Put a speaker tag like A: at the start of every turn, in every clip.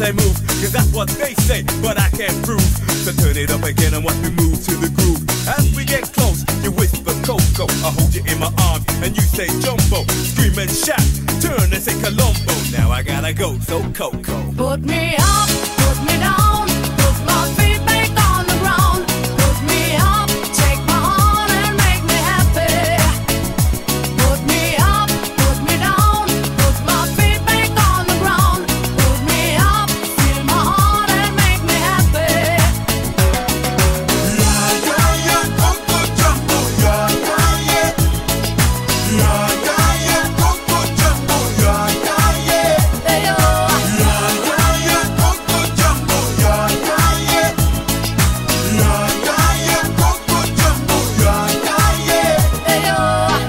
A: they move, cause that's what they say, but I can't prove. So turn it up again and watch me move to the groove. As we get close, you whisper Coco, I hold you in my arms and you say Jumbo. Scream and shout, turn and say Colombo. Now I gotta go, so Coco.
B: Put me up, put me down, put my feet back on the ground. Put me up, take my heart and make me happy. Put me up, put me down, put my feet back on the ground. Put me up, feel my heart and make me happy.
C: Yeah, yeah, yeah, Coco Jumbo, yeah, yeah, yeah. Yeah, yeah, yeah, Coco Jumbo, yeah, yeah, yeah.
B: Hey, oh.
C: Yeah, yeah, yeah, Coco Jumbo, yeah, yeah, yeah. Yeah, yeah, yeah, Coco Jumbo, yeah, yeah, yeah.
B: Hey, oh.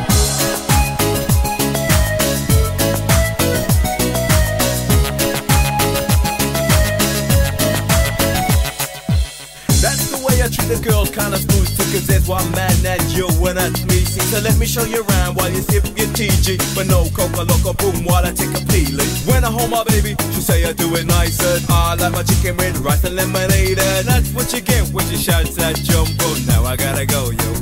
A: That's the way I treat the girls, kinda smooth too, cause there's one man that you and that's me. See, so let me show you around while you sip your TG. But no Coca Loca boom while I take a peeling. When I hold my baby, she say I do it nicer. I like my chicken with rice and lemonade, and that's what you get when she shouts at Jumbo. Now I gotta go, yo.